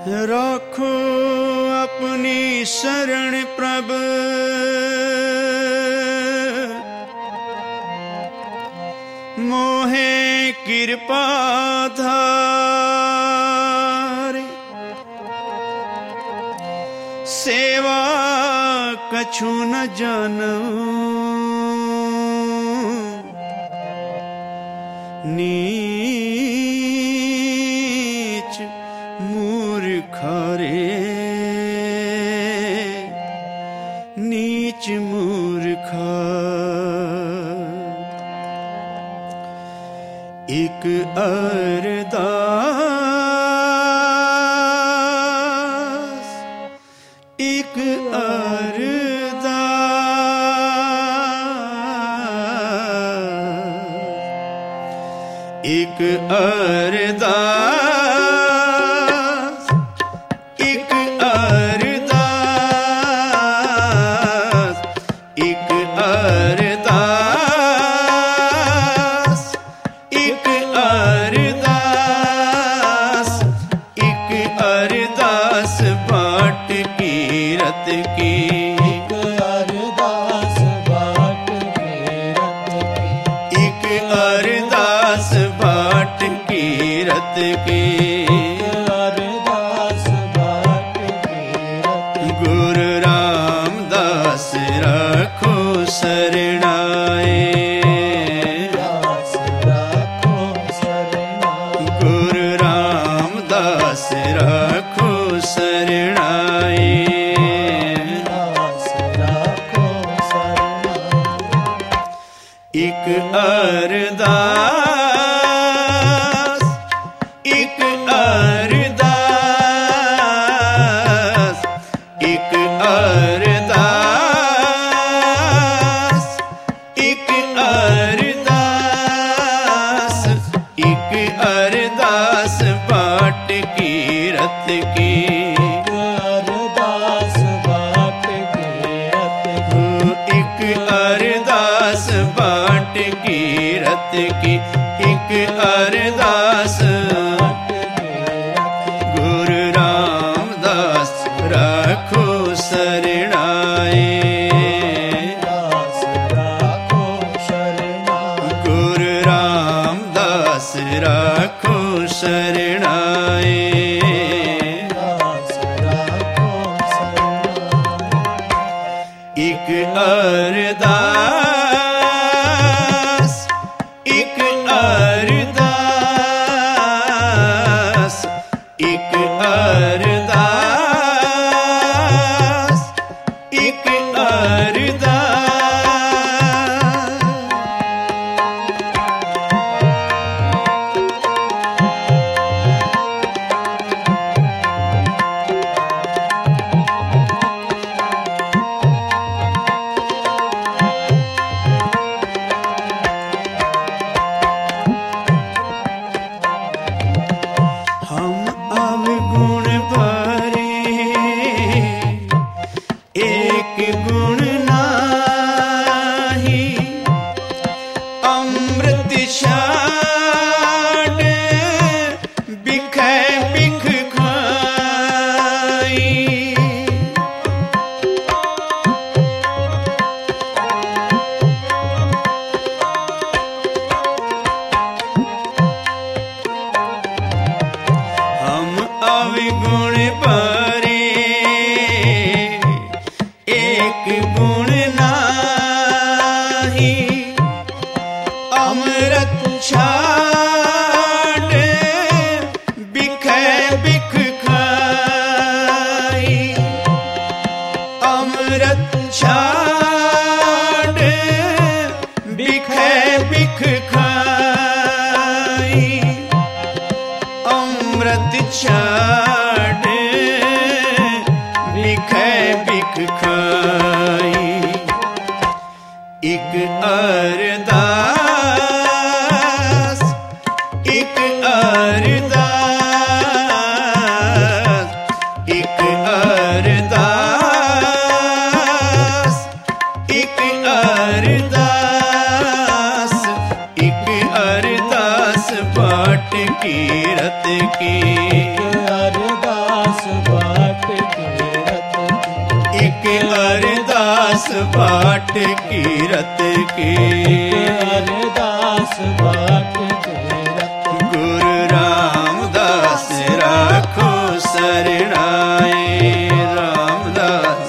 राखो अपनी शरण प्रभ, मोहे कृपा धारे। सेवा कछु न जानूं, नीच मूर्ख रे, नीच मूर्ख। एक अरदास, एक अरदास, एक अरदास, एक अरदास, एक अरदास, एक अरदास, एक अरदास बाट की रत की, एक अरदास बाट की रत की, एक अरदास बाट की रत की। अरदास बाट की रत की। गुरु रामदास रखो शरणाए, दास राखो शरणाई, गुरु रामदास रखो शरणाए। दास राखो शरणाई। एक अरदास, एक अरदास, एक अरदास, एक अरदास, एक अरदास बाट की रत की, अरदास बाट की रत की। एक अरदास बाट की रत की, एक अरदास। गुरु रामदास रखो शरणाए, दास राखो शरणाई, गुरु रामदास रखो शरणाए। दास राखो शरणाई। एक अरदास, एक अरदास, एक अरदास, एक अरदास। हम अवगुण भरे, एक गुण नाही, अमृत छाड़ बिखै बिख खाई। हम अवगुण भरे, एक गुण नाही, अमृत छाड़ बिखै बिख खाई। अमृत छाड़ बिखै बिख खाई, अमृत छाड़ बिखै बिख खाई। एक अरदास, एक अरदास, एक अरदास, एक अरदास, एक अरदास बाट की रत की, अरदास बाट कीरत की। अरदास बाट कीरत गुरु रामदास राखो शरणाए। रामदास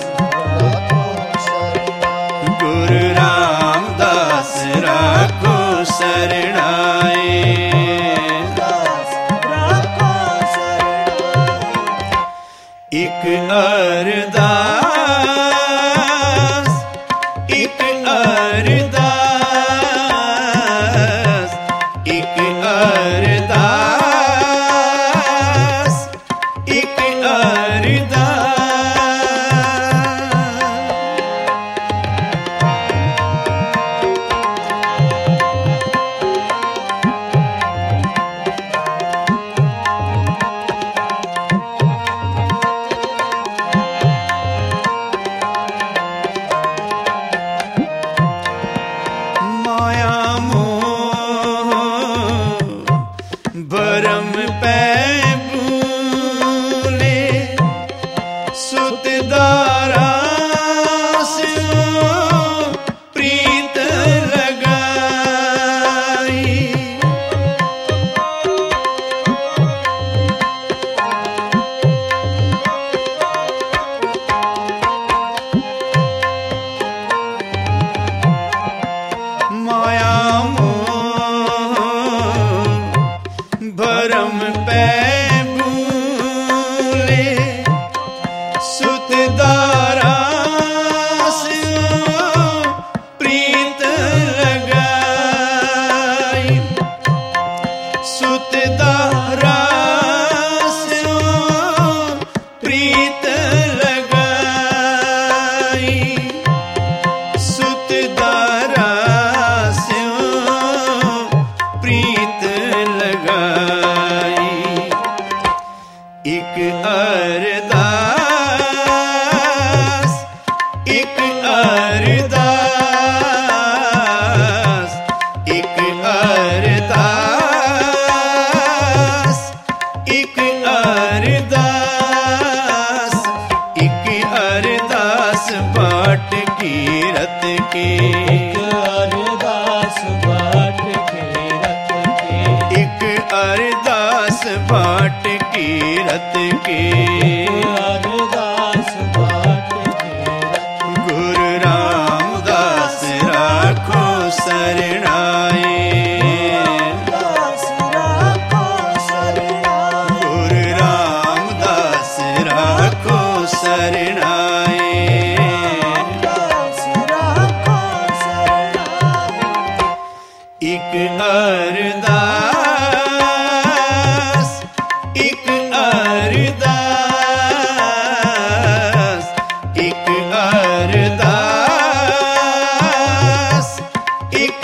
गुरु रामदास राखो शरणाए। एक अरदास एक अरदास एक अरदास एक अरदास। भरम पै भूले सुत दारा प्रीत लगाई। माया भरम पै भूले सुत दारा प्रीत लगाई। सुत दारा प्रीत लगाई। सुत दारा प्रीत लगाई। एक अरदास एक अरदास एक अरदास एक अरदास एक अरदास बाट कीरत की। अरदास बाट कीरत की। एक अरदास बाट कीरत की। अरदास बाट कीरत गुरु रामदास राखो शरणाए। गुरु रामदास राखो शरणाए। एक अरदास एक अरदास एक अरदास एक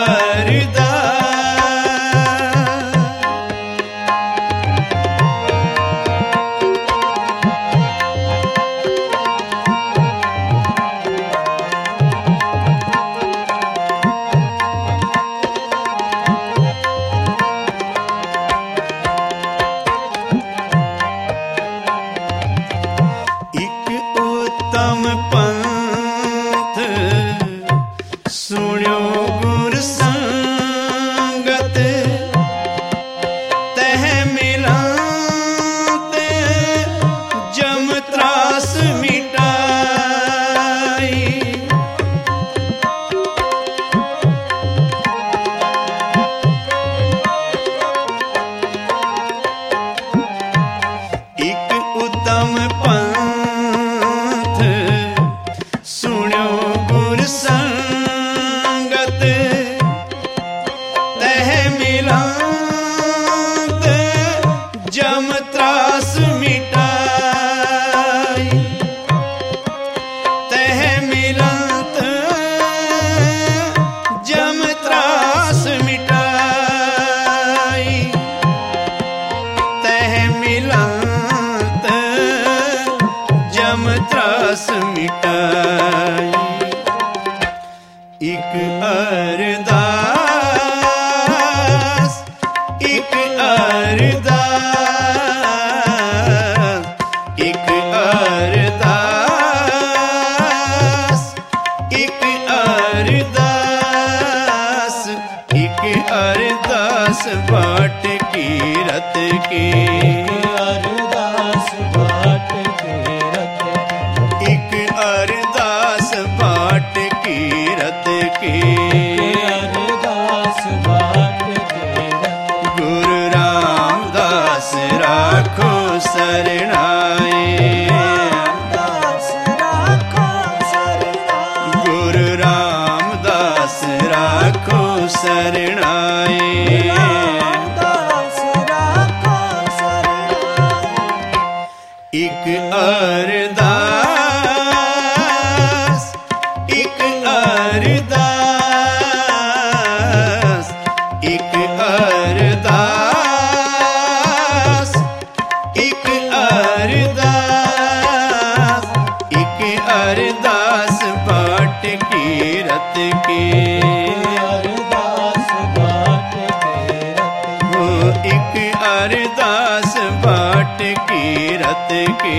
उत्तम पंथ सुण्यो गुर संगत तह मिलात जम त्रास मिटाई। एक उत्तम पंथ सुण्यो गुर संगत तह मिलात जम त्रास मिटाई। तह मिलात जम त्रास मिटाई। तह मिलात जम त्रास मिटाई। एक अरदास एक अरदास एक अरदास की। अरदास बाट के रख गुरु रामदास राखो सरणाए। दास राखो सरनाए। गुरु रामदास राखो सरणाए। दास राखो सरनाए। एक अरदास एक अरदास एक अरदास एक अरदास एक अरदास बाट की रत की। अरदास बाट के रख हो एक अरदास बाट की रत की।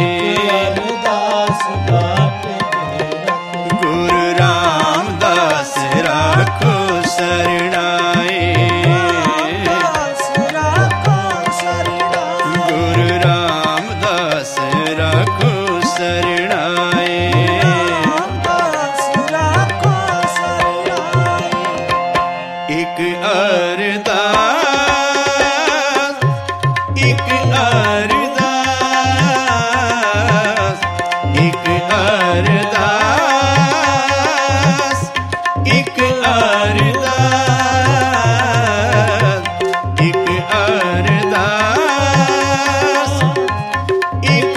अरदास बाट के रख गुरु रामदास राखो सरणाए। दास राखो सरनाए। गुरु रामदास राखो सरणाए। दास राखो सरनाए। एक अरदास एक अरदास एक अरदास एक अरदास एक अरदास एक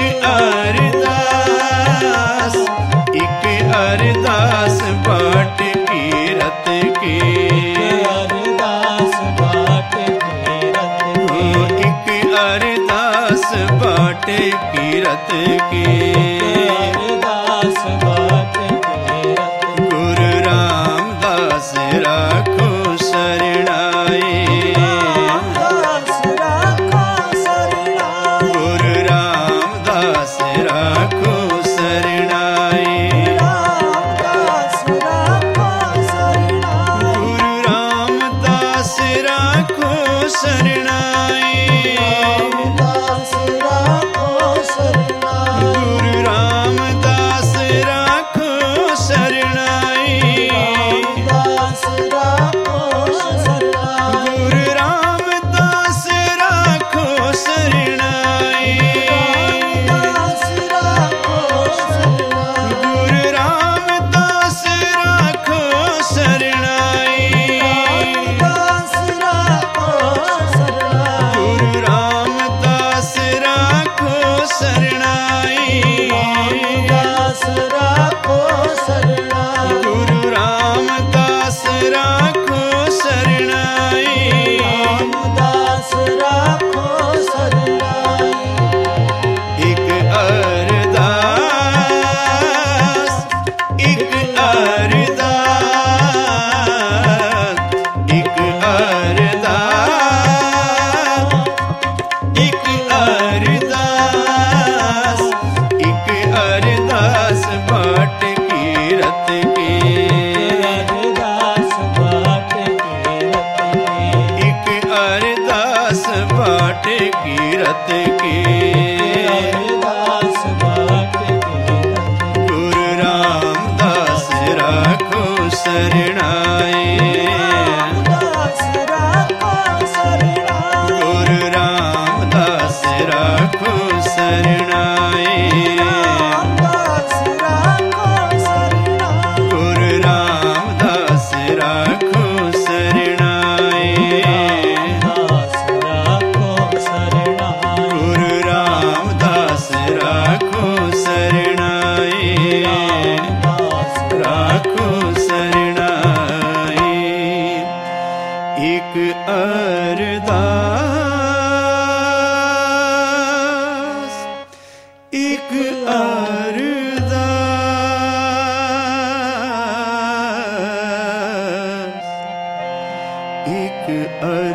अरदास एक अरदास बाट की रत की। अरदास बाट के रख हो एक अरदास बाट की रत की। अरदास बाट के रख गुरु रामदास राखो सरणाए। दास राखो सरनाए। गुरु रामदास राखो सरणाए। दास राखो सरनाए। गुरु रामदास राखो सरणाए। दास राखो सरनाए। गुरु रामदास राखो सरणाए। दास राखो सरनाए। गुरु रामदास राखो सरणाए। दास राखो सरनाए। गुरु रामदास राखो सरणाए। दास राखो सरनाए। गुरु रामदास राखो सरणाए। दास राखो सरनाए। गुरु रामदास राखो सरणाए। दास राखो सरनाए। एक अरदास एक अरदास एक अरदास एक अरदास एक अरदास बाट की रत की। अरदास बाट के रख एक अरदास बाट की रत की। अरदास बाट के रख गुरु रामदास राखो सरणाए। दास राखो सरनाए। गुरु रामदास राखो सरणाए। दास राखो सरनाए। गुरु रामदास राखो सरणाए। दास राखो सरनाए। गुरु रामदास राखो सरणाए। दास राखो सरणाए। एक अरदास एक अरदास एक